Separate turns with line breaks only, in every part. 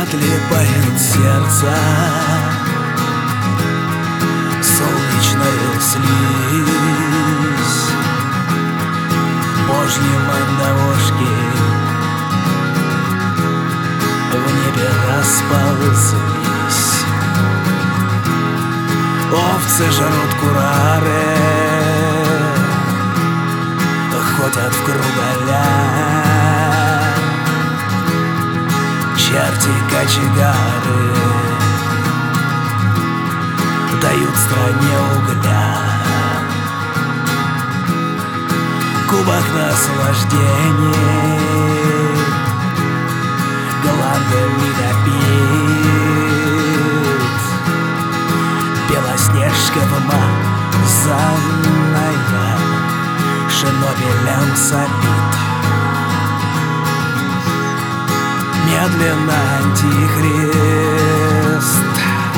отлипает сердце солнечная слизь. Божьи мандавошки в небе расползлись. Овцы жрут курары, ходят в круголя. Черти-кочегары дают стране угля. Кубок наслаждений гландами допит. Белоснежка вымазанная шинобелем сопит. Медленно антихрист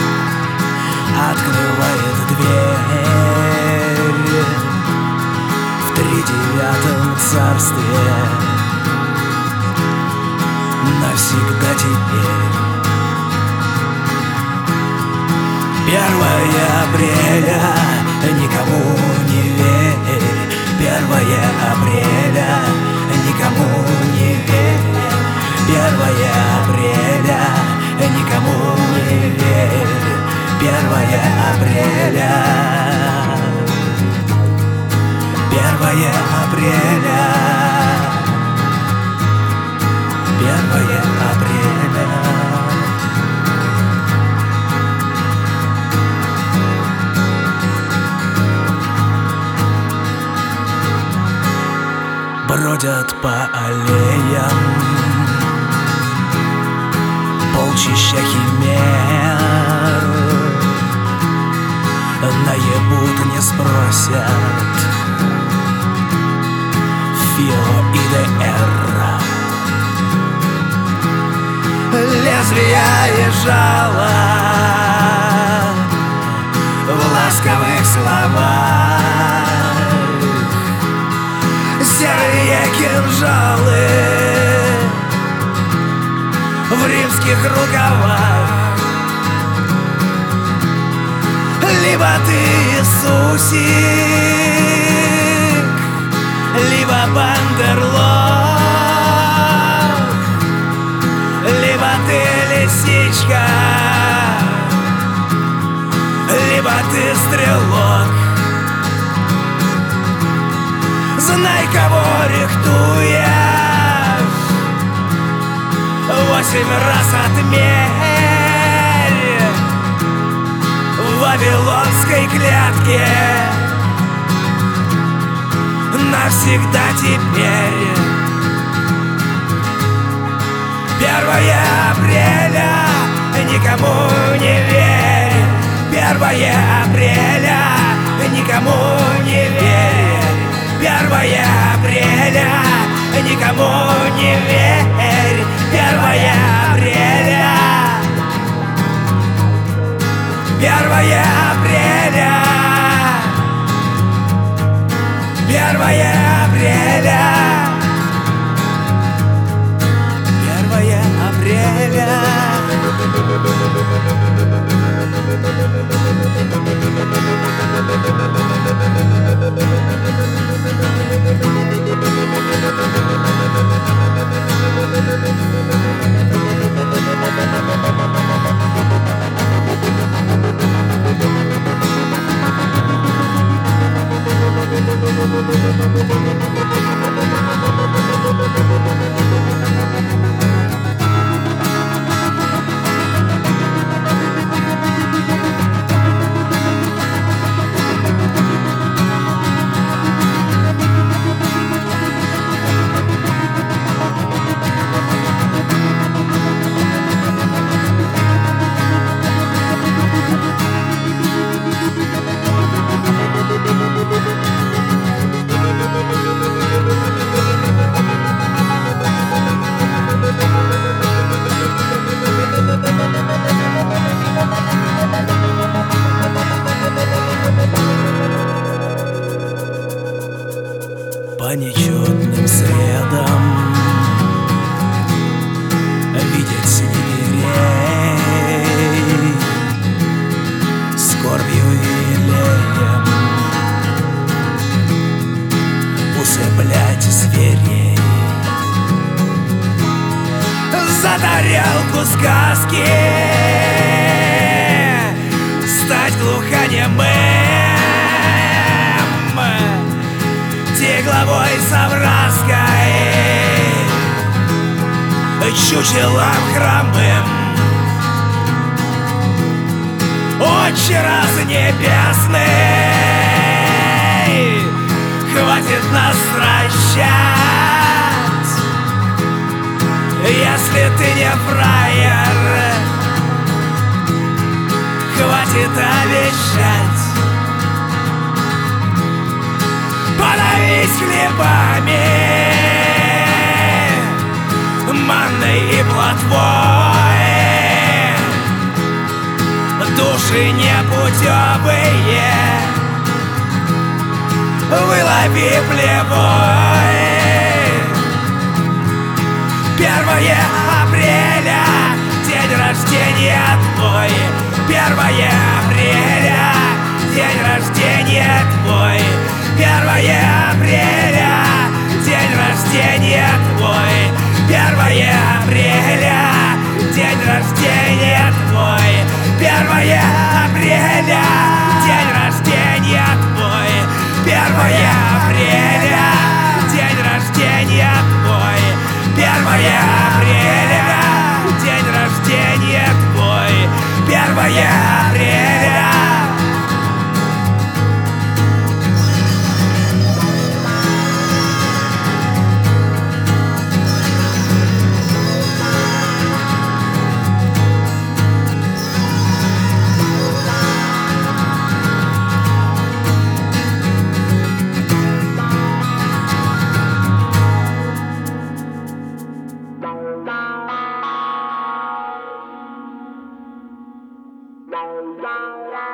открывает дверь в 39-м царстве. Навсегда теперь 1 апреля никому не верь. 1 апреля никому не верь. 1 апреля никому не верь. 1 апреля 1 апреля 1 апреля. Бродят по аллеям полчища химер. Наебут, не спросят. Фио и ДР. Лезвия и жало в ласковых словах. Серые кинжалы в римских рукавах. Либо ты Иисусик, либо бандерлог, либо ты лисичка, либо ты стрелок. Знай, кого рихтуешь, 8 раз отмерь в вавилонской клетке. Навсегда теперь 1 апреля никому не верь. 1 апреля никому не верь. 1 апреля никому не верь. 1 апреля 1 апреля 1 апреля 1 апреля. По нечетным средам видеть снегирей. цеплять зверей за тарелку сказки, стать глухонемым, тегловой совраской, чучелом хромым. Отче раз небесный, хватит нас стращать, если ты не фраер, хватит обещать. Подавись хлебами, манной и плотвой, души непутевые вылови плевой. 1 апреля день рождения твой, 1 апреля день рождения твой, 1 апреля день рождения твой, 1 апреля день рождения твой, 1 апреля день рождения твой, 1 апреля день рождения твой, 1 апреля день рождения твой, 1 апреля.
La la la